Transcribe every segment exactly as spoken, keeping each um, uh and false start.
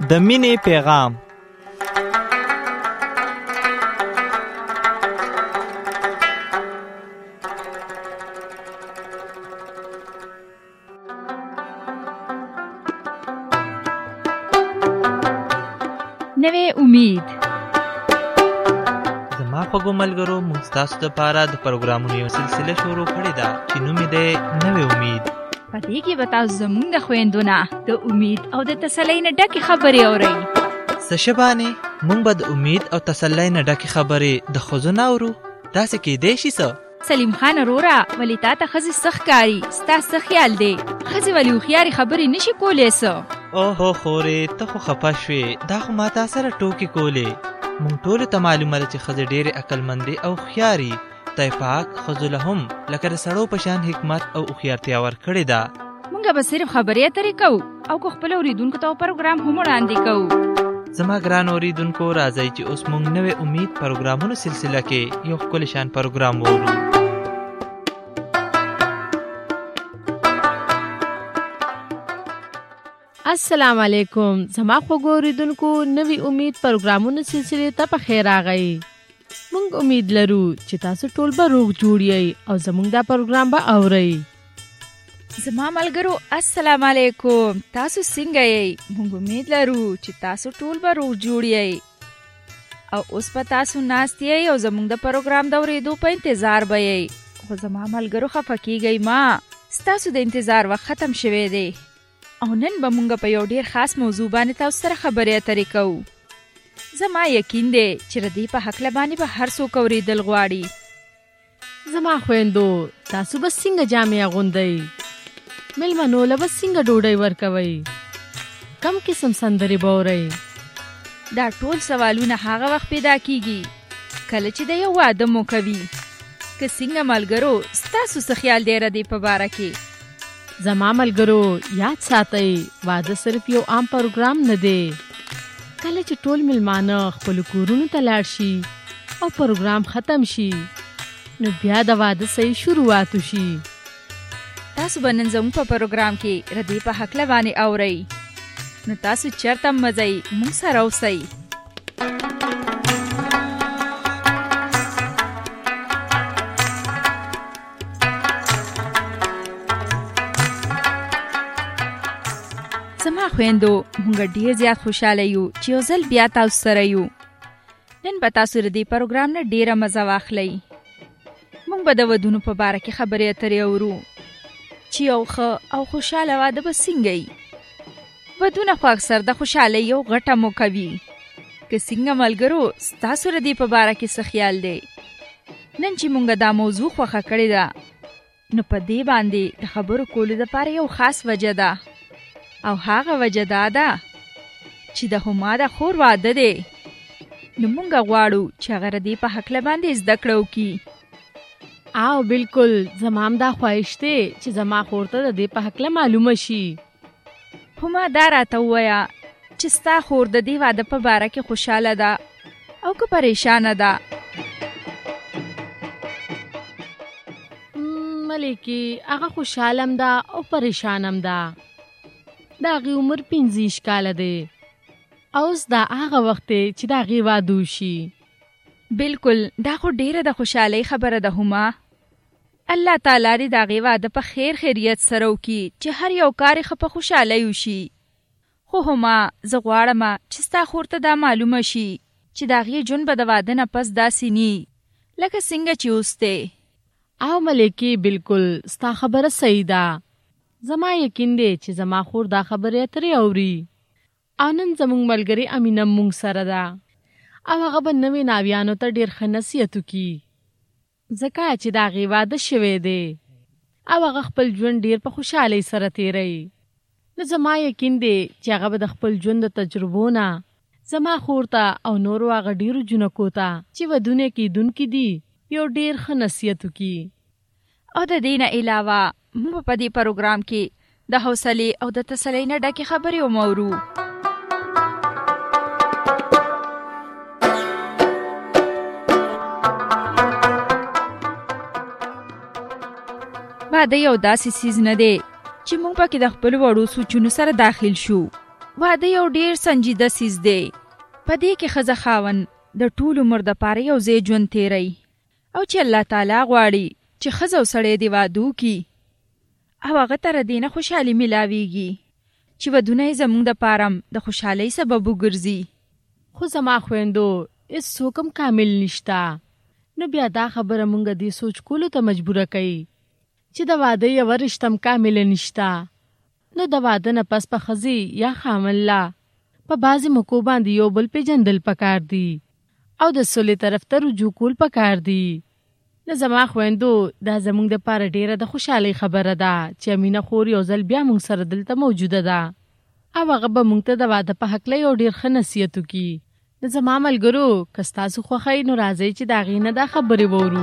د مینې پیغام. نوې امید. زما خوږو ملګرو، موږ ستاسو دپاره د پروګرامونو یو سلسله شروع کړې ده چې نوم یې دی نوې امید. په دې کې به تاسو زموږ د خویندو نه د امید او د تسلۍ نه ډکې خبرې اورئ. څه شبانې، موږ به د امید او تسلۍ نه ډکې خبرې د ښځو نه اورو. داسې کیدی شي څه؟ سلیم خان وروره، ولې تا ته ښځې څه ښکاري؟ ستا څه خیال دی؟ ښځې ولې هوښیارې خبرې نشي کولی څه؟ اوهو خورې، ته خو خفه شوې. دا خو ما تا سره ټوکې کولې. موږ ټولو ته معلومه ده چې ښځې ډېرې عقلمندې او هوښیارې. خدای پاک ښځو له هم لکه د سړو په شان حکمت او هوښیارتیا ورکړې ده. موږ به صرف خبرې اترې کوو او که خپلو اورېدونکو ته پروګرام هم وړاندې کوو. زما ګران اورېدونکو، راځئ چې اوس موږ نوې امید پروګرامونو سلسله کې یو ښکلی شان پروګرام وورو. السلام علیکم. زما خوږو اورېدونکو، نوې امید پروګرامونو سلسلې ته پخیر راغئ. موږ امید لرو چې تاسو ټول به روغ جوړ یئ او زموږ دا پروګرام به اورئ. زما ملګرو السلام علیکم. تاسو څنګه یئ؟ موږ امید لرو چې تاسو ټول به روغ جوړ یئ او اوس به تاسو ناست یئ او زموږ د پروګرام د اورېدو په انتظار به یئ. خو زما ملګرو خفه کیږئ مه، ستاسو د انتظار وخت ختم شوی دی او نن به موږ په یو ډېر خاص موضوع باندې تاسو سره خبرې اترې کوو. زما یقین دی چې د دې په هکله باندې به هر څوک اورېدل غواړي. زما خویندو، تاسو به څنګه جامې اغوندئ؟ مېلمنو له به څنګه ډوډۍ ورکوئ؟ کم قسم سندرې به اورئ؟ دا ټول سوالونه هغه وخت پیدا کیږي کله چې د یو واده مو کوي. که څنګه ملګرو، ستاسو څه خیال دی د دې په باره کې؟ زما ملګرو یاد ساتئ، واده صرف یو عام پروګرام نه دی. کله چې ټول مېلمانه خپلو کورونو ته لاړ شي او پروګرام ختم شي، نو بیا د واده صحیح شروعات وشي. تاسو به نن زموږ په پروګرام کې د دې په هکله باندې اورئ. نو تاسو چېرته هم مه ځئ، موږ سره اوسئ. زما خویندو، موږ ډېر زیات خوشحاله یو چې یو ځل بیا تاسو سره یو. نن به تاسو د دې پروګرام نه ډېره مزه واخلئ. موږ به د ودونو په باره کې خبرې اترې اورو چې یو ښه او خوشحاله واده به څنګه وي. ودونه خو اکثر د خوشحالۍ یو غټه موقع وي. که څنګه ملګرو، ستاسو د دې په باره کې څه خیال دی؟ نن چې موږ دا موضوع خوښه کړې ده، نو په دې باندې د خبرو کولو دپاره یو خاص وجه ده، او هغه وجه دا ده چې د هما د خور واده دی. نو موږ غواړو چې هغه د دې په هکله باندې زده کړه وکړي. او بالکل، زما هم دا خواهش دی چې زما خور ته د دې په هکله معلومه شي. هما دا راته ووایه چې ستا خور د دې واده په باره کې خوشحاله ده او که پریشانه ده؟ ملکې، هغه خوشحاله هم ده او پریشان هم ده. د هغې عمر پنځه کاله دی او اوس دا هغه وخت دی چې د هغې واده وشي. بالکل، دا خو ډېره د خوشحالۍ خبره ده هما. الله تعالی دې د هغې واده په خیر خیریت سره وکړي چې هر یو کار یې ښه په خوشحالۍ وشي. خو هما، زه غواړم چې ستا خور ته دا معلومه شي چې د هغې ژوند به د واده نه پس داسې نی لکه څنګه چې اوس دی. او ملکې، بالکل ستا خبره صحیح ده. زما یقین دی چې زما خور دا خبرې اترې اوري. او نن زموږ ملګرې امینه موږ سره ده او هغه به نوې ناویانو ته ډېر ښه نصیحت وکړي، ځکه چې د هغې واده شوی دی او هغه خپل ژوند ډېر په خوشحالۍ سره تېروي. نو زما یقین دی چې هغه به د خپل ژوند د تجربو نه زما خور ته او نورو هغه ډېرو جنکو ته چې ودونه کېدونکي دي یو ډېر ښه نصیحت وکړي. او د دې نه علاوه موږ په دې پروګرام کې د حوصلې او د تسلۍ نه ډکې خبرې هم اورو. واده یو داسې څیز نه دی چې موږ پکې د خپلو وړو سوچونو سره داخل شو. واده یو ډیر سنجیده سیز دی. په دې کې ښځه خاوند د ټول عمر دپاره یو ځای ژوند تیری او چې الله تعالی غواړي چې ښځه او سړی دې واده وکړي او هغه ته له دې نه خوشحالي میلاویږي چې ودونه یې زموږ دپاره د خوشحالۍ سبب وګرځي. خو زما خویندو هېڅوک هم کامل نشته. نو بیا دا خبره مونږ دې سوچ کولو ته مجبوره کوي چې د واده یوه رشته هم کامله نشته. نو د واده نه پس په ښځې یا خاوند لا په بعضې موقعو باندې یو بل پېژندل پکار دي او د صلحې طرف ته رجوع کول پکار دي. نو زما خویندو دا زموږ دپاره ډېره د خوشحالۍ خبره ده چې امینه خور یو ځل بیا موږ سره دلته موجوده ده او هغه به موږ ته د واده په هکله یو ډېر ښه نصیحت وکړي. د زما ملګرو که ستاسو خوښوي نو راځئ چې د هغې نه دا خبرې وورو.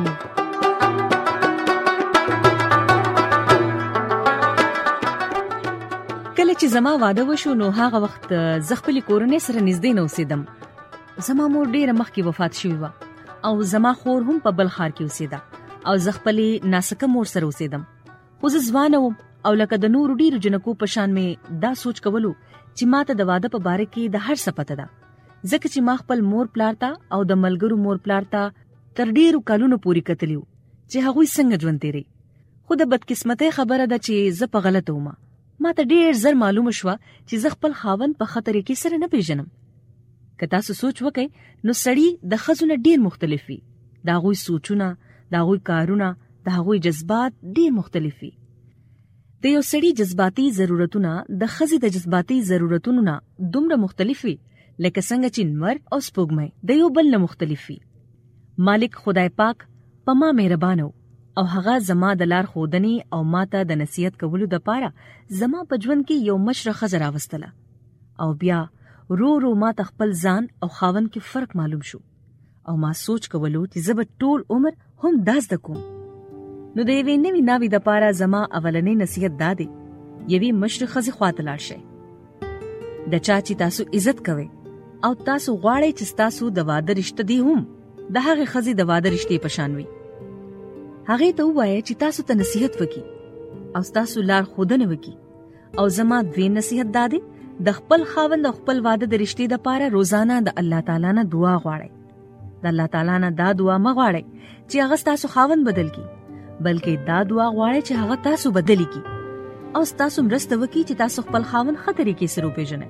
کله چې زما واده وشو نو هغه وخت زه خپلې کورنۍ سره نږدې نه اوسېدم. زما مور ډېره مخکې وفات شوې وه او زما خور هم په بل ښار کې اوسېده او زه خپلې ناسکه مور سره اوسېدم. خو زه ځوانه وم او لکه د نورو ډېرو جنکو په شان مې دا سوچ کولو چې ما ته د واده په باره کې د هر څه پته ده، ځکه چې ما خپل مور پلار ته او د ملګرو مور پلار ته تر ډېرو کلونو پورې کتلی وو چې هغوی څنګه ژوند تېروي. خو د بدقسمتۍ خبره ده چې زه په غلطه ومه. ما ته ډېر زر معلومه شوه چې زه خپل خاوند په ښه طریقې سره نه پیژنم. که تاسو سوچ وکئ نو سړي د ښځو نه ډېر مختلف وي. د هغوی سوچونه، د هغوی کارونه، د هغوی جذبات ډېر مختلف وي. د یو سړي جذباتي ضرورتونه د ښځې د جذباتي ضرورتونو نه دومره مختلف وي لکه څنګه چې لمر او سپوږمۍ د یو بل نه مختلف وي. مالک خدای پاک په ما مهربانه او هغه زما د لار ښودنې او ماته د نصیحت کولو دپاره زما په ژوند کې یو مشره ښځه راوستله او بیا رو رو ما ته خپل ځان او خاوند کې فرق معلوم شو او ما سوچ کولو چې زه به ټول عمر هم دا زده کوم. نو د یوې نوې ناوې دپاره زما اولنی نصیحت دا دی یوې مشرې ښځې خواته لاړ شئ. د چا چې تاسو عزت کوئ او تاسو غواړئ چې ستاسو د واده رشته دی هم د هغې ښځې د واده رشتې په شان وي. هغې ته ووایه چې تاسو ته نصیحت وکړي او ستاسو لار ښودنه وکړي. او زما دویم نصیحت دا دی د خپل خاوند او خپل واده د رشتې دپاره روزانه د الله تعالی نه دعا غواړئ. د الله تعالی نه دا دعا مه غواړئ چې هغه ستاسو خاوند بدل کړي، بلکې دا دعا غواړئ چې هغه تاسو بدلی کړي او ستاسو مرسته وکړي چې تاسو خپل خاوند ښه طریقې سره وپېژنئ.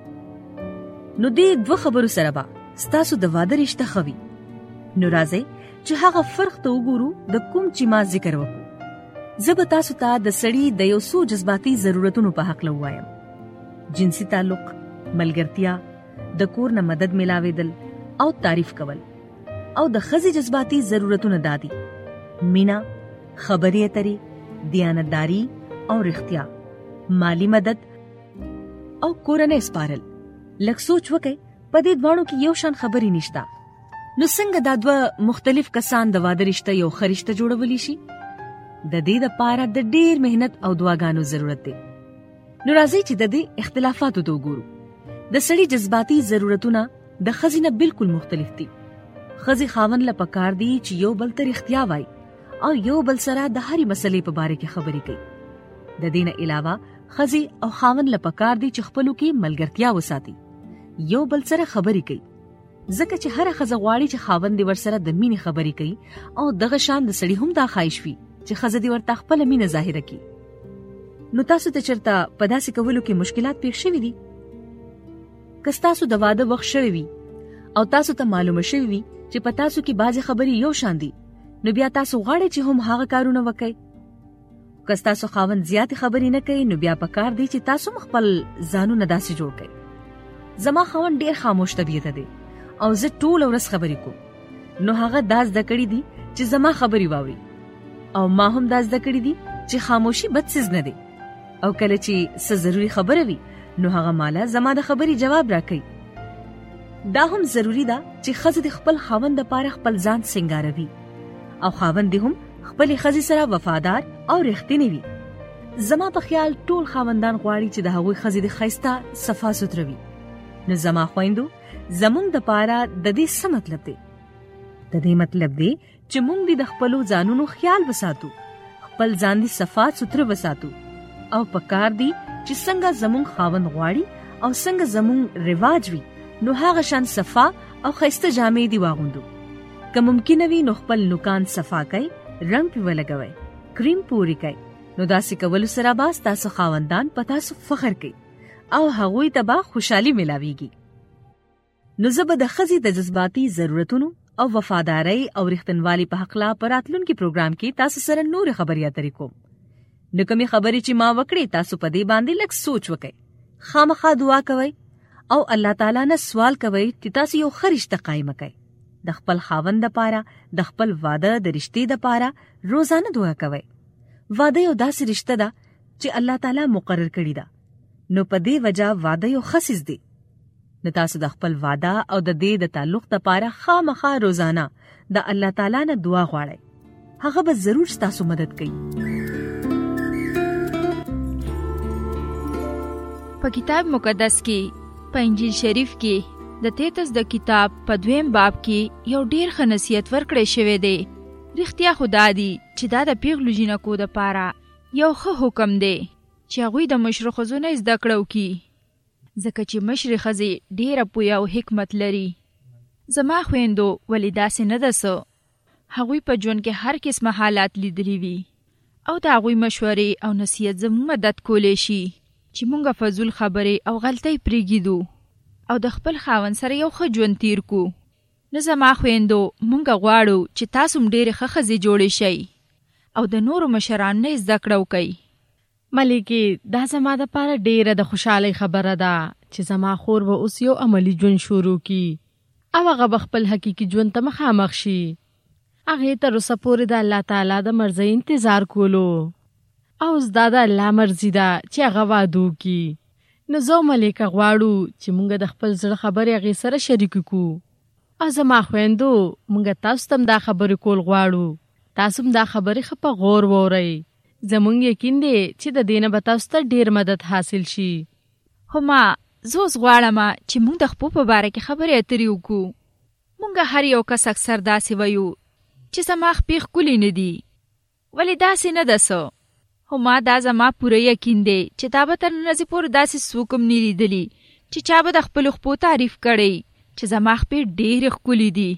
نو دې دوه خبرو سره به ستاسو د واده رشته ښه وي. نو راځئ چې هغه فرق ته وګورو د کوم چې ما ذکر وکړو. زه به تاسو ته د سړي د یو څو جذباتي ضرورتونو په هکله ووایم. جنسي تعلق، ملګرتیا، د کور نه مدد میلاوېدل او تعریف کول. او د ښځې جذباتي ضرورتونه دا دي: مینه، خبرې اترې، دیانتداري او رښتیا، مالی مدد او کورنۍ سپارل. لږ سوچ وکئ په دې دواړو کې یو شان خبرې نشته. نو څنګه دا دوه مختلف کسان د واده رشته یو ښه رشته جوړولی شي؟ د دې دپاره د ډېر مهنت او دعاګانو ضرورت دی. نو راځئ چې د دې اختلافاتو ته وګورو. د سړي جذباتي ضرورتونه د ښځې نه بالکل مختلف دي. ښځې خاوند له پکار دي چې یو بل ته رښتیا وایي او یو بل سره د هرې مسلې په باره کې خبرې کوي. د دې نه علاوه ښځې او خاوند له پکار دي چې خپلو کې ملګرتیا وساتي، یو بل سره خبرې کوي، ځکه چې هره ښځه غواړي چې خاوند دې ورسره د مینې خبرې کوي او دغه شان د سړي هم دا خواهش وي چې ښځه دې ورته خپله مینه ظاهره کړي. نو تاسو ته چېرته په داسې کولو کې مشکلات پېښ شوي دي؟ که ستاسو د واده وخت شوی وي او تاسو ته معلومه شوي وي چې په تاسو کې بعضې خبرې یو شان دي، نو بیا تاسو غواړئ چې هم هغه کارونه وکئ. که ستاسو خاوند زیاتې خبرې نه کوي، نو بیا پکار دی چې تاسو هم خپل ځانونه داسې جوړ کړئ. زما خاوند ډېر خاموش طبیعته دی او زه ټوله ورځ خبرې کوم، نو هغه دا زده کړي دي چې زما خبرې واوري او ما هم دا زده کړي دي چې خاموشي بد څیز نه دی او کله چې څه ضروري خبره وي نو هغه مالا زما د خبرې جواب راکوي. دا هم ضروری ده چې ښځه د خپل خاوند دپاره خپل ځان سنګاروي او خاوند دې هم خپلې ښځې سره وفادار او رښتینی وي. زما په خیال ټول خاوندان غواړي چې د هغوی ښځې د ښایسته صفا سوتره وي. نو زما خویندو، زمونږ دپاره د دې څه مطلب دی؟ د دې مطلب دی چې مونږ دې د خپلو ځانونو خیال وساتو، خپل ځان دې صفا سوتره وساتو او پکار دی چې څنګه زمونږ خاوند غواړي او څنګه زموږ رواج وي نو هغه شان صفا او خیسته جامې دی واغوندو. که ممکن وي نو خپل نوکان صفا کړئ، رنګ پې ولګوئ، کریم پورې کړئ. نو داسې کولو سره به ستاسو خاوندان په تاسو فخر کوي او هغوی ته به خوشحالي ملاویږي. نو زه به د ښځې د جذباتي ضرورتونو او وفادارۍ او رښتینوالي په هکله په راتلونکي پروګرام کې تاسو سره نورې خبرې اترې کوم. نو کومې خبرې چې ما وکړې تاسو په دې باندې لږ سوچ وکئ. خامخا دعا کوئ او الله تعالی نه سوال کوئ چې تاسو یو ښه رشته قایمه کړئ. د خپل خاوند دپاره د خپل واده د رشتې دپاره روزانه دعا کوئ. واده یو داسې رشته ده چې الله تعالی مقرر کړې ده. نو په دې وجه واده یو ښه څیز دی. نو تاسو د خپل واده او د دې د تعلق دپاره خامخا روزانه د الله تعالی نه دعا غواړئ. هغه به ضرور ستاسو مدد کوي. په کتاب مقدس کې په انجیل شریف کې د تیتس د کتاب په دویم باب کې یو ډیر ښه نصیحت ورکړی شوی دی. رښتیا خو دا دی چې دا د پیغلو جینکو دپاره یو ښه حکم دی چې هغوی د مشرو ښځو نه زده کړه وکړي، ځکه چې مشرې ښځې ډیره پوهه او حکمت لري. زما خویندو ولې داسې نه ده څه؟ هغوی په ژوند کې هر قسمه حالات لیدلی وي او د هغوی مشورې او نصیحت زموږ مدد کولی شي چې مونږه فضول خبرې او غلطۍ پرېږدو او د خپل خاوند سره یو ښه ژوند تیر کو. نو زما خویندو مونږه غواړو چې تاسو هم ډېرې ښه ښځې جوړې شئ او د نورو مشرانو نه زده کړه وکئ. ملکې دا زما دپاره ډېره د خوشحالۍ خبره ده چې زما خور به اوس یو عملي ژوند شروع کړي او هغه به خپل حقیقي ژوند ته مخامخ شي. هغې تر اوسه پورې د الله تعالی د مرضۍ انتظار کولو او اوس دا د الله مرضي ده چې هغه واده وکړي. نو زه ملکه غواړو چې مونږ د خپل زړه خبرې هغې سره شریکې کړو او زما خویندو مونږ تاسو ته هم دا خبرې کول غواړو. تاسو هم دا خبرې ښه په غور واورئ. زمونږ یقین دی چې د دې نه به تاسو ته ډېر مدد حاصل شي. خو ما زه اوس غواړم چې مونږ د خپو په باره کې خبرې اترې وکړو. مونږ هر یو کس اکثر داسې وایو چې زما خپې ښکلې نه دي، ولې داسې نه ده څه؟ خو ما دا زما پوره یقین دی چې دا به تر ننځې پورې داسې څوک هم نه لیدلي چې چا به د خپلو خپو تعریف کړی چې زما خپې ډېرې ښکلې دي.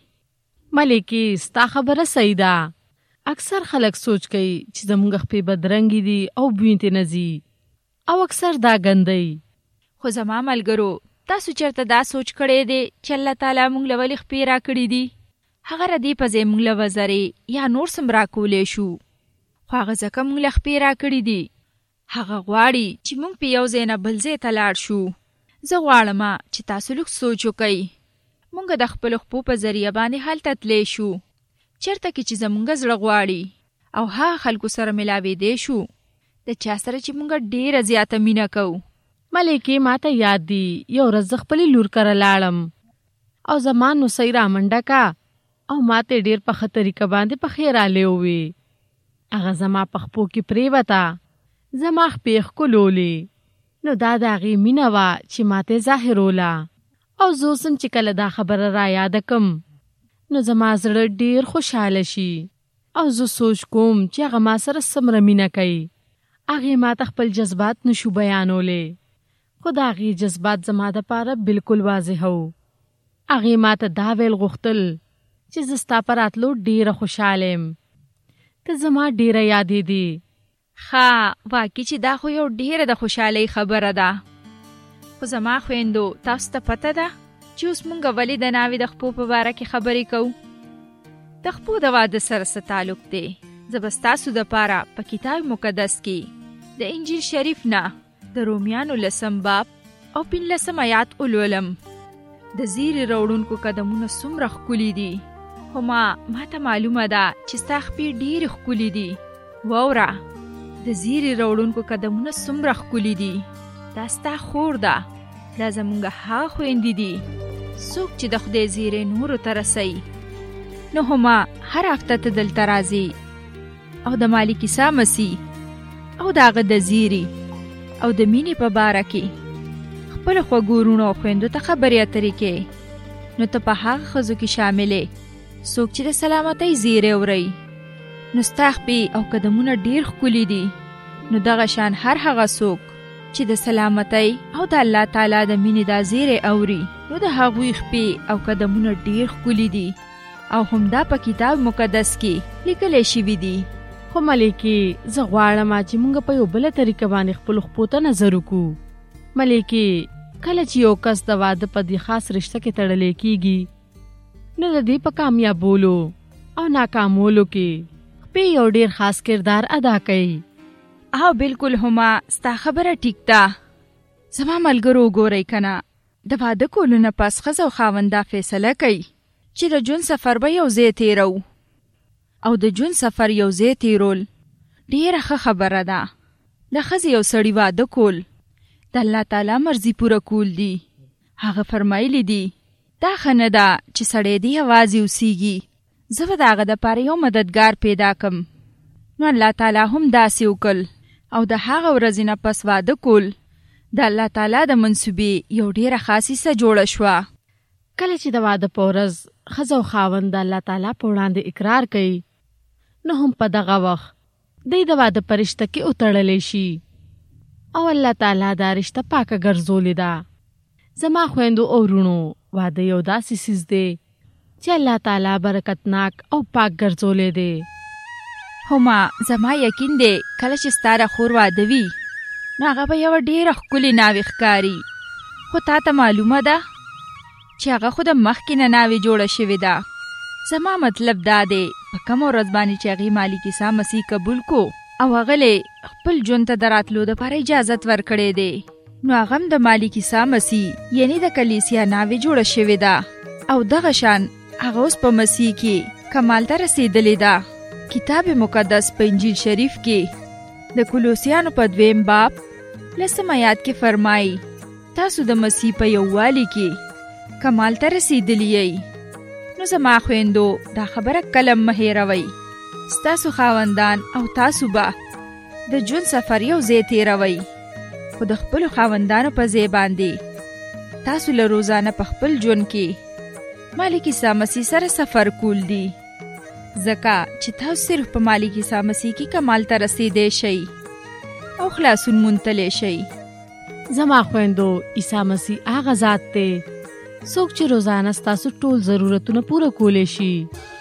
ملکې ستا خبره صحیح ده. اکثر خلک سوچ کوي چې زموږ خپې بدرنګې دي او بوی ترې نه ځي او اکثر دا ګندی. خو زما ملګرو تاسو چېرته دا سوچ کړی دی چې الله تعالی موږ له ولې خپې راکړي دي؟ هغه ردې په ځای موږ له وزرې یا نور څه هم راکولی شو، خو هغه ځکه موږ له خپې راکړي دي. هغه غواړي چې موږ په یو ځای نه بل ځای ته لاړ شو. زه غواړم چې تاسو لږ سوچ وکئ. موږ د خپلو خپو په ذریعه باندې هلته تلی شو چېرته کې چې زموږ زړه غواړي او هغه خلکو سره ملاوېدی شو د چا سره چې موږ ډېره زیاته مینه کوو. ملکې ما ته یاد دی یو ورځ زه خپلې لور کره لاړم او زما نوسۍ رامنډه کا او ما ته ډېر په ښه طریقه باندې پخې رالی ووې. هغه زما په خپو کې پرېوته، زما خپې ښکلولې. نو دا د هغې مینه وه چې ما ته ظاهروله او زه اوس هم چې کله دا خبره را یاده کم نو زما زړه ډېر خوشحاله شي او زه سوچ کوم چې هغه ما سره څومره مینه کوي. هغې ما ته خپل جذبات نشو بیانولی، خو د هغې جذبات زما دپاره بلکل واضح وو. هغې ما ته دا ویل غوښتل چې زه ستا په راتلو ډېره خوشحاله یم. ته زما ډېره یادې دي. ښه واقعي چې دا خو یو ډېره د خوشحالۍ خبره ده. خو زما خویندو تاسو ته پته ده چې اوس مونږ ولې د ناوې د خپو په باره کې خبرې کوو؟ د خپو د واده سره څه تعلق دی؟ زه به ستاسو دپاره په کتاب مقدس کې د انجیل شریف نه د رومیانو لسم باب او پنځلسم آیات ولولم. د زیرې راوړونکو قدمونه څومره ښکلي دي، خو ما ما ته معلومه ده چې ستا خپې ډېرې ښکلي دي. واوره د زیرې راوړونکو قدمونه څومره ښکلي دي. دا ستا خور ده، دا زمونږ هغه خویندې دي څوک چې د خدای زیری نورو ته رسوي. نو هما هر هفته ته دلته راځي او د مالک عیسی مسیح او د هغه د زیري او د مینې په باره کې خپلو خوږو وروڼو او خویندو ته خبرې اترې کوې. نو ته په هغه ښځو کې شاملې څوک چې د سلامتۍ زیری اورئ. نو ستا خپې او قدمونه ډېر ښکلي دي. نو دغه شان هر هغه څوک چې د سلامتۍ او د الله تعالی د مینې دا زیری اوري نو د هغوی خپې او قدمونه ډیر ښکلي دي او همدا په کتاب مقدس کې لیکل شوي دي. خو ملکې زه غواړم چې موږ په یو بل طریقه باندې خپل خپو ته نظر وکړو. ملکې کله چې یو کس د واده په دې خاص رشته کې تړلې کیږي نو د دې په کامیابولو او ناکامولو کې خپې یو ډیر خاص کردار ادا کوي. او بالکل هما ستا خبره ټیک ده. زما ملګرو ګورئ کنه د واده کولو نه پس ښځه او خاوند دا فیصله کوي چې د ژوند سفر به یو ځای تیرو او د ژوند سفر یو ځای تیرول ډیره ښه خبره ده. د ښځې یو سړي واده کول د الله تعالی مرضي پوره کول دي. هغه فرمایلی دي دا ښه نه ده چې سړی دې یوازې اوسیږي، زه به د هغه دپاره یو مددګار پیدا کم. نو الله تعالی هم داسې وکړل او د هغه ورځې نه پس واده کول د الله تعالی د منصوبې یو ډیره خاصه څه جوړه شوه. کله چې د واده په ورځ ښځه او خاوند د الله تعالی په وړاندې اقرار کوي نو هم په دغه وخت دوی د واده په رشته کې وتړلی شي او الله تعالی دا رشته پاکه ګرځولې ده. زما خویندو او وروڼو واده یو داسې څیز دی چې الله تعالی برکتناک او پاک ګرځولې دی. هما زما یقین دی کله چې ستاره خور واده وي نو هغه به یوه ډېره ښکلې ناوې ښکاري. خو تا ته معلومه ده چې هغه خو د مخکې نه ناوې جوړه شوې ده. زما مطلب دا دی په کومه ورځ باندې چې هغې مالک عیسی مسیح قبول کو او هغه خپل ژوند ته د راتلو دپاره اجازت ورکړی دی نو هغه هم د مالک عیسی مسیح یعنی د کلیسیا ناوې جوړه شوې ده او دغه شان هغه اوس په مسیح کې کمال ته رسېدلې ده. کتاب مقدس په انجیل شریف کې د کولوسیانو په دویم باب لسم آیات کې فرمایي تاسو د مسیح په یووالي کې کمال ته رسېدلي یئ. نو زما خویندو دا خبره کله مه هېروئ. ستاسو خاوندان او تاسو به د ژوند سفر یو ځای تېروئ خو د خپلو خاوندانو په ځای باندې تاسو له روزانه په خپل ژوند کې مالک عیسی مسیح سره سفر کول دي ځکه چې تاسو صرف په مالک عیسی مسیح کې کمال ته رسېدی شئ او خلاصون موندلی شئ. زما خویندو عیسی مسیح هغه ذات دی څوک چې روزانه ستاسو ټول ضرورتونه پوره کولی شي.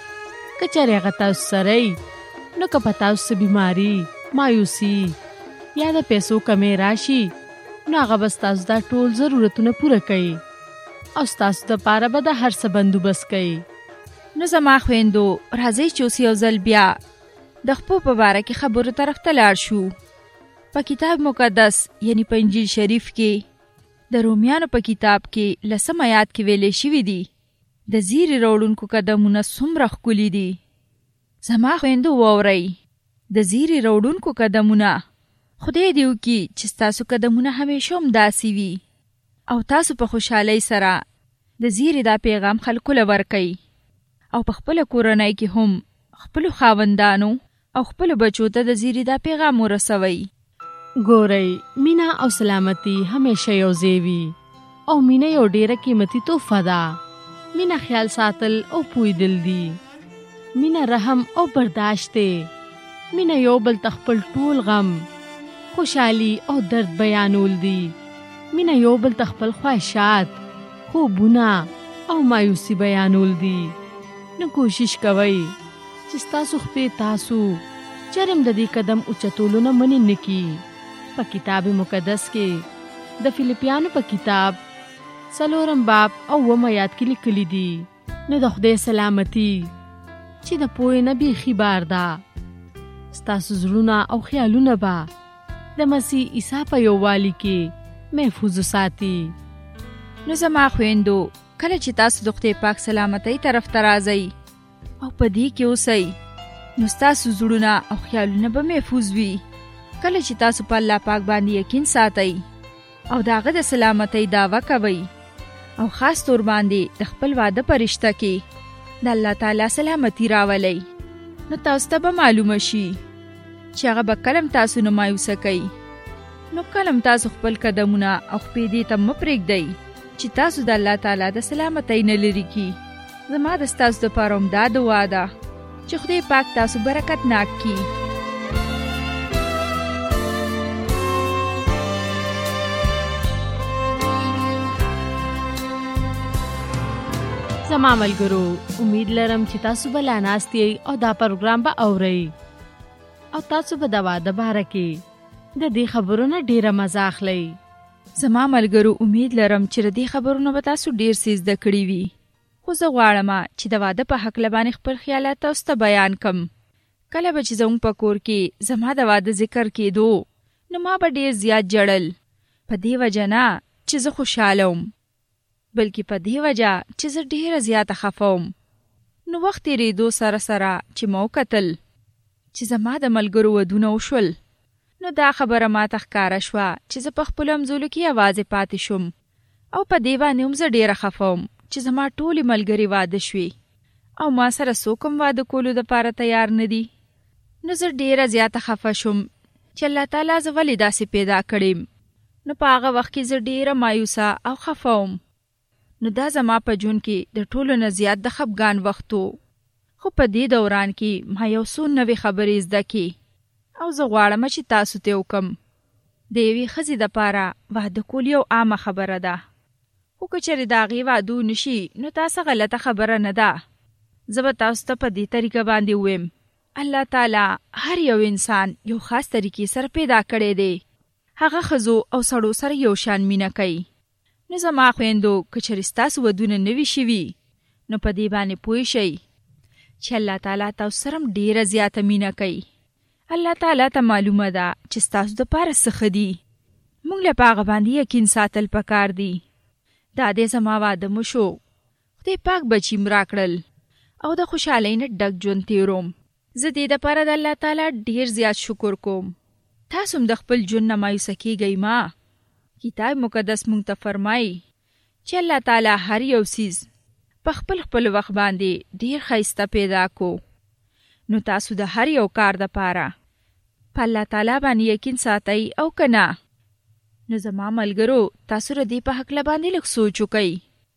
که چېرې هغه تاسو سره یي نو که په تاسو څه بیماري، مایوسي یا د پیسو کمی راشي نو هغه به ستاسو دا ټول ضرورتونه پوره کوي او ستاسو دپاره به د هر څه بندوبست کوي. نو زما خویندو راځئ چې اوس یو ځل بیا د خپو په باره کې خبرو طرف ته لاړ شو. په کتاب مقدس یعنی په انجیل شریف کې د رومیانو په کتاب کې لسم آیات کې ویلې شوي دي د زیرې راوړونکو قدمونه څومره ښکلي دي. زما خویندو واورئ د زیرې راوړونکو قدمونه خدای دې وکړي چې ستاسو قدمونه همیشه هم داسې وي او تاسو په خوشحالۍ سره د زیرې دا پیغام خلکو له ورکئ او په خپله کورنۍ کې هم خپلو خاوندانو او خپلو بچو ته د زیرې دا پیغام ورسوئ. ګورئ مینه او سلامتی همیشه یو ځای وي او مینه یو ډیره قیمتي تحفه ده. مینه خیال ساتل او پوهېدل دي. مینه رحم او برداشت دی. مینه یو بل ته خپل ټول غم، خوشحالي او درد بیانول دي. مینه یو بل ته خپل خواهشات، خوبونه او مایوسي بیانول دي. نو کوشش کوئ چې ستاسو خپې تاسو چرم د دې قدم اوچتولو نه منې نه کړي. په کتاب مقدس کې د فلیپیانو په کتاب څلورم باب او اووم آیات کې لیکلي دي نو د خدای سلامتي چې د پوهې نه بیخي بار ده ستاسو زړونه او خیالونه به د مسیح عیسی په یووالي کې محفوظ ساتي. نو زما خویندو کله چې تاسو د خدای پاک سلامتۍ طرف ته راځئ او په دې کې اوسئ نو ستاسو زړونه او خیالونه به محفوظ وي. کله چې تاسو په الله پاک باندې یقین ساتئ او د هغه د سلامتۍ دعوه کوئ او خاص طور باندې د خپل واده په رشته کې د الله تعالی سلامتي راولئ نو تاسو ته به معلومه شي چې هغه به کلم تاسو نه مایوسه کوي. نو کلم تاسو خپل قدمونه او خپې دې ته مه پرېږدئ چې تاسو د الله تعالی د سلامتۍ نه لرې کړي. زما د ستاسو دپاره هم دا دعا ده چې خدای پاک تاسو برکتناک کړي. زما ملګرو، امید لرم چې تاسو به لا ناست یې او دا پروګرام به اورئ او تاسو به د واده باره کې د دې خبرو نه ډېره مزه اخلئ. زما ملګرو، امید لرم چې د دې خبرونو به تاسو ډېر څه زده کړي وي. خو زه غواړم چې د واده په هکله باندې خپل خیالات تاسو ته بیان کم. کله به چې زموږ په کور کې زما د واده ذکر کېدو، نو ما به ډېر زیات ژړل. په دې وجه نه چې زه خوشحاله وم، بلکې په دې وجه چې زه ډېره زیاته خفه وم. نو وخت تېرېدو سره سره چې ما وکتل چې زما د ملګرو ودونه وشول، نو دا خبره ماته ښکاره شوه چې زه په خپلو همزولو کې یوازې پاتې شوم او په دې باندې هم زه ډېره خفه وم چې زما ټولې ملګرې واده شوې او ما سره څوک هم واده کولو دپاره تیار نه دي. نو زه ډېره زیاته خفه شوم چې الله تعالی زه ولې داسې پیدا کړم. نو په هغه وخت کې زه ډېره مایوسه او خفه وم. نو دا زما په ژوند کې د ټولو نه زیات د خفګان وخت و. خو په دې دوران کې ما یو څو نوې خبرې زده کړې او زه غواړم چې تاسو ته وکم. د یوې ښځې دپاره واده کول یو عامه خبره ده، خو که چېرې د هغې واده ونشي نو تاسو غلطه خبره نه ده. زه به تاسو ته په دې طریقه باندې ووایم، الله تعالی هر یو انسان یو خاص طریقې سره پیدا کړی دی. هغه ښځو او سړو سره یو شان مینه کوي. نو زما خویندو، که چېرې ستاسو ودونه نوي شوي، نو په دې باندې پوه شئ چې الله تعالی تاسو سره هم ډېره زیاته مینه کوي. الله تعالی ته معلومه ده چې ستاسو دپاره څه ښه دي. موږ له په هغه باندې یقین ساتل پکار دي. دا دی زما واده مو شو، خدای پاک بچي م راکړل او د خوشحالۍ نه ډک ژوند تېروم. زه دې دپاره د الله تعالی ډېر زیات شکر کوم. تاسو هم د خپل ژوند نه مایوسه کېږئ ما. کتاب مقدس مونږ ته فرمایي چې الله تعالی هر یو څیز په خپل خپل وخت باندې ډېر ښایسته پیدا کو. نو تاسو د هر یو کار دپاره په الله تعالی باندې یقین ساتئ او که نه، نو زما ملګرو، تاسو د دې په هکله باندې لږ سوچ وکئ.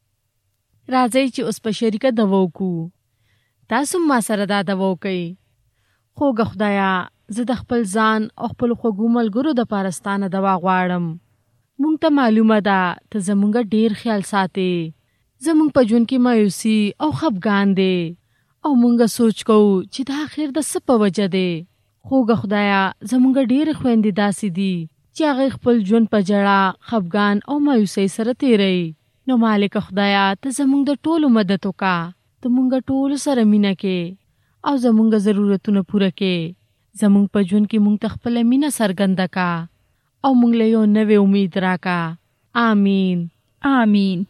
راځئ چې اوس په شریکه دوا وکړو. تاسو ما سره دا دوا وکئ. خوږه خدایه، زه د خپل ځان او خپلو خوږو ملګرو دپاره ستا نه دوا غواړم. مونږ ته معلومه ده ته زمونږ ډېر خیال ساتې. زمونږ په ژوند کې مایوسي او خفګان دی او مونږ سوچ کوو چې دا آخر د څه په وجه دی. خوږه خدایه، زمونږ ډېرې خویندې داسې دي چې هغې خپل ژوند په ژړا، خفګان او مایوسۍ سره تېروي. نو مالکه خدایه، ته زمونږ د ټولو مدد وکړه. ته مونږ ټولو سره مینه کې او زمونږ ضرورتونه پوره کې. زمونږ په ژوند کې مونږ ته خپله مینه څرګنده کړه او مونږ له یو نوې امید راکا. آمین آمین.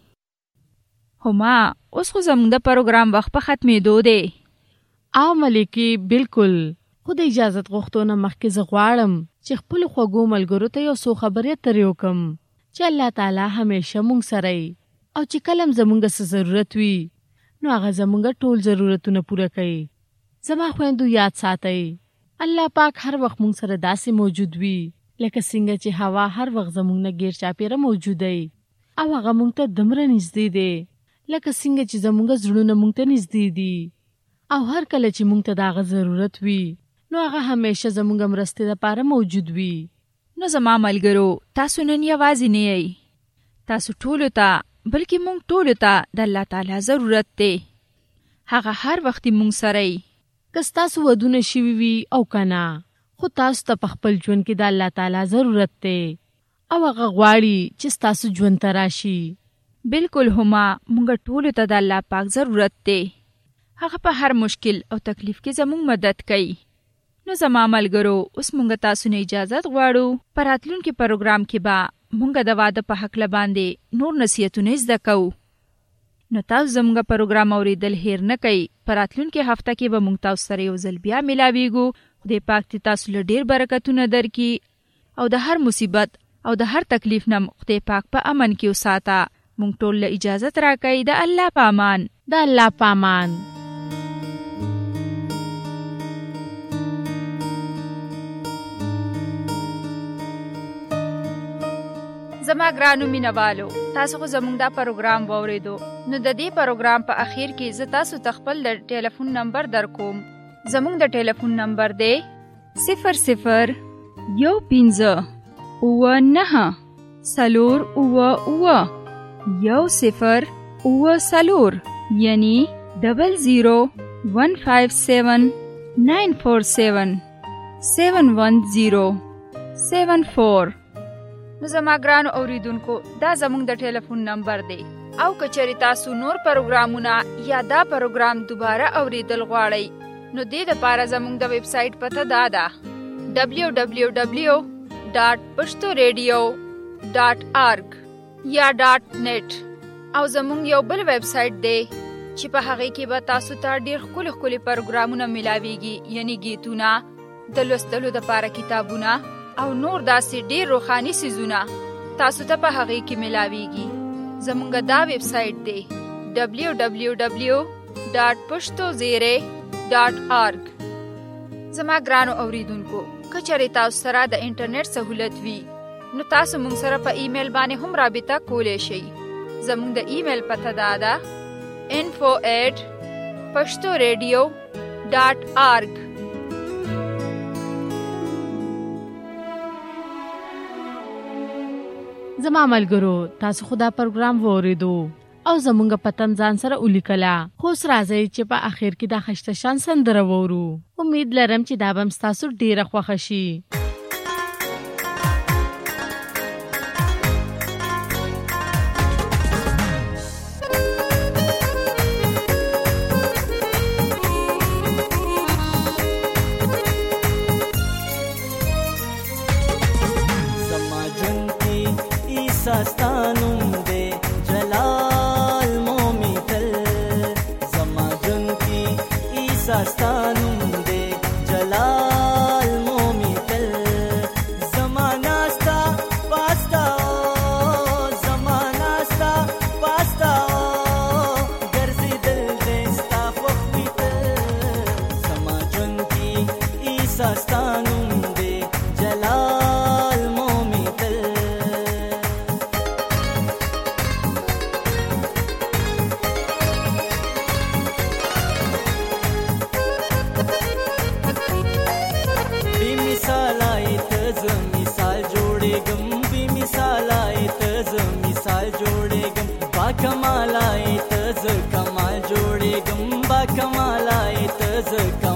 هما، اوس خو زموږ د پروګرام وخت په ختمېدو دی. او ملکې، بالکل. خو د اجازت غوښتو نه مخکې زه غواړم چې خپلو خوږو ملګرو ته یو څو خبرې اترې وکړم چې الله تعالی همیشه مونږ سره وي او چې کله هم زمونږ څه ضرورت وي نو هغه زمونږ ټول ضرورتونه پوره کوي. زما خویندو، یاد ساتئ، الله پاک هر وخت مونږ سره داسې موجود وي لکه څنګه چې هوا هر وخت زمونږ نه ګیر چاپېره موجود دی او هغه مونږ ته دومره نږدې دی لکه څنګه چې زمونږ زړونه مونږ ته نږدې دي. او هر کله چې مونږ ته د هغه ضرورت وي نو هغه همیشه زمونږ مرستې دپاره موجود وي. نو زما ملګرو، تاسو نن یوازې نه یئ. تاسو ټولو ته، بلکې مونږ ټولو ته د الله تعالی ضرورت دی. هغه هر وخت مونږ سره وي. که ستاسو ودونه شوي وي او که نه، خو تاسو ته په خپل ژوند کې د الله تعالی ضرورت دی او هغه غواړي چې ستاسو ژوند ته راشي. بالکل هما، مونږ ټولو ته د الله پاک ضرورت دی. هغه په هر مشکل او تکلیف کې زموږ مدد کوي. نو زما ملګرو، اوس مونږ تاسو نه اجازت غواړو. په راتلونکي پروګرام کې به مونږ د واده په هکله باندې نور نصیحتونه زده کوو. نو تاسو زموږ پروګرام اورېدل هیر نه کوئ. په راتلونکي هفته کې به مونږ تاسو سره یو ځل بیا میلاویږو. خدای پاک دې تاسو له ډېر برکتونه درکړي او د هر مصیبت او د هر تکلیف نه خدای پاک په امن کې وساته. مونږ ټول له اجازت راکوئ. د الله په امان. د الله په امان. زما ګرانو مینوالو، تاسو خو زموږ دا پروګرام واورېدو. نو د دې پروګرام په اخر کې زه تاسو ته خپل د ټیلیفون نمبر درکوم. زموږ د ټیلیفون نمبر دی صفر صفر یو پنځه اووه نهه څلور اووه اووه یو صفر اووه څلور. یعنی ډبل زیرو ون فایو سیون ناین فور سیون سیون ون زیرو سیون فور. نو زما ګرانو اوریدونکو دا زموږ د ټلیفون نمبر دی او کچری تاسو نور پروګرامونه یا دا پروګرام دوباره اوریدل غواړئ نو دې دپاره زموږ د ویب سایټ پته دا ده ډبلیو ډبلیو ډبلیو ډاټ پښتو ریډیو ډاټ آرګ یا ډاټ نیټ. او زموږ یو بل ویب سایټ دی چې په هغې کې به تاسو ته ډېر ښکلي ښکلي پروګرامونه میلاویږي، یعنی گیتونه، د لوستلو دپاره کتابونه او نور داسې ډېر روحاني څیزونه تاسو ته په هغې کې میلاویږي. زموږ دا ویب سایټ دی ډبلیو ډبلیو ډبلیو ډاټ پښتو زیرې ډاټ آرګ. زما ګرانو اوریدونکو که چېرې تاسو سره د انټرنیټ سهولت وي نو تاسو موږ سره په ایمیل باندې هم رابطه کولی شئ. زموږ د ایمیل پته دا ده info at پښتو ریډیو ډاټ آرګ. زما ملګرو تاسو خو دا پروګرام واوریدو او زمونږ پتم ځان سره ولیکله، خو اوس راځئ چې په اخر کې دا ښایسته شان سندره واورو. امید لرم چې دا به هم ستاسو ډېره خوښه شي. ستانم دے جلال مومی تل زما جن کی عیسیٰ ستانم دے جلال مومی تل زمانہ ستا پاستا زمانہ ستا پاستا گرزی دل دے ستا خوخوی تل زما جن کی عیسیٰ ستانم دے جلال مومی تل. कमाल आए तज कमाल जोड़े गम बा कमाल आए तज